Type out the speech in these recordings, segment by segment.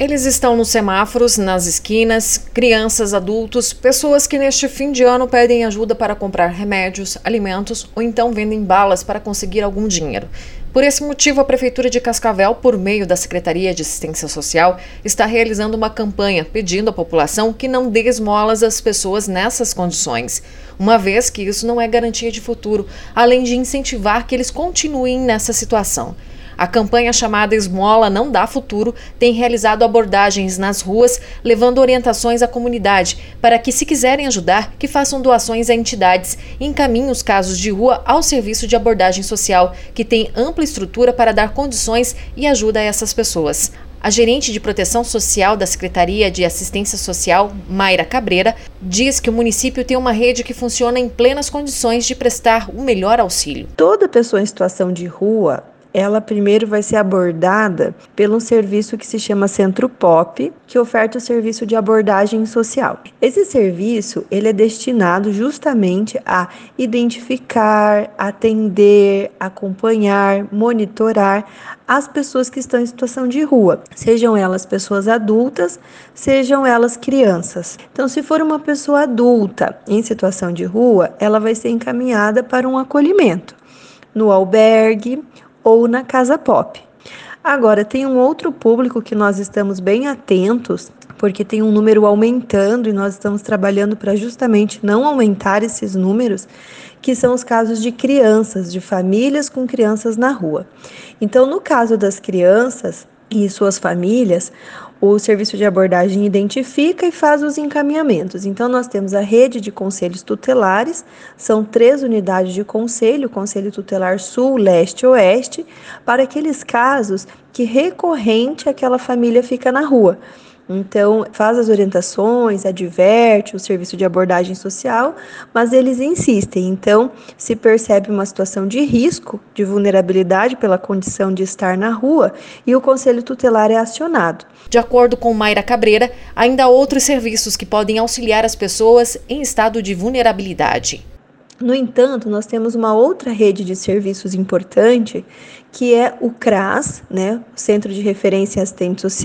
Eles estão nos semáforos, nas esquinas, crianças, adultos, pessoas que neste fim de ano pedem ajuda para comprar remédios, alimentos ou então vendem balas para conseguir algum dinheiro. Por esse motivo, a Prefeitura de Cascavel, por meio da Secretaria de Assistência Social, está realizando uma campanha pedindo à população que não dê esmolas às pessoas nessas condições, uma vez que isso não é garantia de futuro, além de incentivar que eles continuem nessa situação. A campanha chamada Esmola Não Dá Futuro tem realizado abordagens nas ruas, levando orientações à comunidade para que, se quiserem ajudar, que façam doações a entidades e encaminhem os casos de rua ao Serviço de Abordagem Social, que tem ampla estrutura para dar condições e ajuda a essas pessoas. A gerente de proteção social da Secretaria de Assistência Social, Mayra Cabreira, diz que o município tem uma rede que funciona em plenas condições de prestar o melhor auxílio. Toda pessoa em situação de rua, ela primeiro vai ser abordada pelo serviço que se chama Centro Pop, que oferta o serviço de abordagem social. Esse serviço, ele é destinado justamente a identificar, atender, acompanhar, monitorar as pessoas que estão em situação de rua, sejam elas pessoas adultas, sejam elas crianças. Então, se for uma pessoa adulta em situação de rua, ela vai ser encaminhada para um acolhimento no albergue ou na Casa Pop. Agora, tem um outro público que nós estamos bem atentos, porque tem um número aumentando e nós estamos trabalhando para justamente não aumentar esses números, que são os casos de crianças, de famílias com crianças na rua. Então, no caso das crianças e suas famílias, o serviço de abordagem identifica e faz os encaminhamentos. Então, nós temos a rede de conselhos tutelares, são 3 unidades de conselho, Conselho Tutelar Sul, Leste e Oeste, para aqueles casos que recorrente aquela família fica na rua. Então, faz as orientações, adverte o serviço de abordagem social, mas eles insistem. Então, se percebe uma situação de risco, de vulnerabilidade pela condição de estar na rua, e o Conselho Tutelar é acionado. De acordo com Mayra Cabreira, ainda há outros serviços que podem auxiliar as pessoas em estado de vulnerabilidade. No entanto, nós temos uma outra rede de serviços importante, que é o CRAS, o Centro de Referência e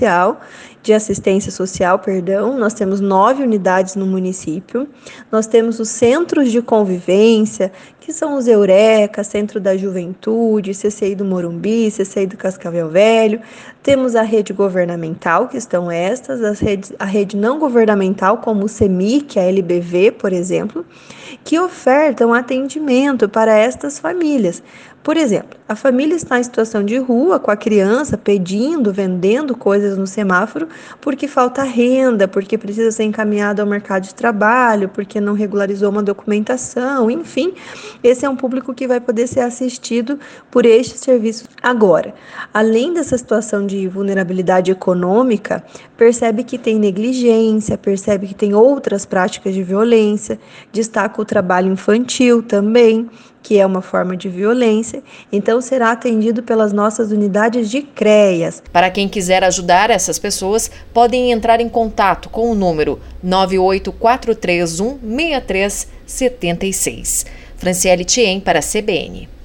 Assistência Social, Nós temos 9 unidades no município. Nós temos os centros de convivência, que são os Eureka, Centro da Juventude, CCI do Morumbi, CCI do Cascavel Velho. Temos a rede governamental, que estão estas, a rede não governamental, como o CEMIC, a LBV, por exemplo, que ofertam atendimento para estas famílias. Por exemplo, a família está em situação de rua com a criança pedindo, vendendo coisas no semáforo porque falta renda, porque precisa ser encaminhado ao mercado de trabalho, porque não regularizou uma documentação, enfim, esse é um público que vai poder ser assistido por este serviço. Agora, além dessa situação de vulnerabilidade econômica, percebe que tem negligência, percebe que tem outras práticas de violência, destaca o trabalho infantil também, que é uma forma de violência, então será atendido pelas nossas unidades de CREAS. Para quem quiser ajudar essas pessoas, podem entrar em contato com o número 98431-6376. Franciele Thiem para a CBN.